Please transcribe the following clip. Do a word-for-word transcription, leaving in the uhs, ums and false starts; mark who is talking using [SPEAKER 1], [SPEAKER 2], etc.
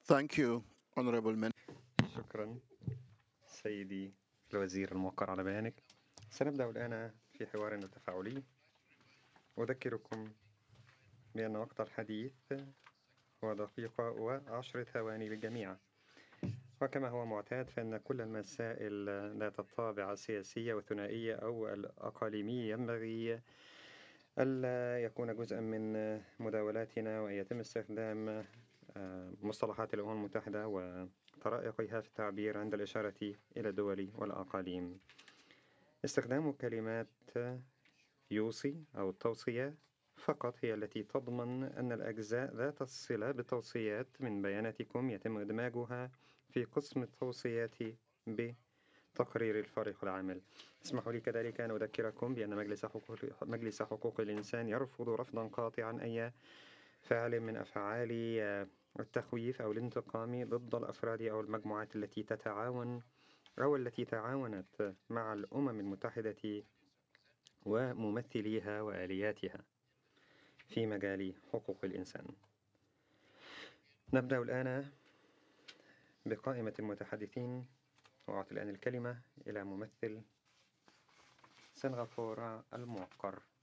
[SPEAKER 1] Thank you, Honorable Minister.
[SPEAKER 2] شكرا سيدي الوزير الموقر على بيانك. سنبدأ الآن في حوارنا التفاعلي. أذكركم بأن وقت الحديث هو دقيقة وعشر ثواني للجميع، وكما هو معتاد فإن كل المسائل ذات الطابع السياسية والثنائية أو الأقاليمية ينبغي ألا يكون جزءا من مداولاتنا، وأن يتم استخدام مصطلحات الأمم المتحدة وطرائقها في التعبير عند الإشارة إلى الدول والأقاليم. استخدام كلمات يوصي أو التوصية فقط هي التي تضمن أن الأجزاء ذات الصلة بالتوصيات من بياناتكم يتم إدماجها في قسم التوصيات بتقرير الفريق العامل. اسمحوا لي كذلك أن أذكركم بأن مجلس حقوق, مجلس حقوق الإنسان يرفض رفضا قاطعا أي فعل من أفعال التخويف أو الانتقام ضد الأفراد أو المجموعات التي تتعاون أو التي تعاونت مع الأمم المتحدة وممثليها وآلياتها في مجال حقوق الإنسان. نبدأ الآن بقائمة المتحدثين، وأعطي الآن الكلمة إلى ممثل سنغافورة الموقر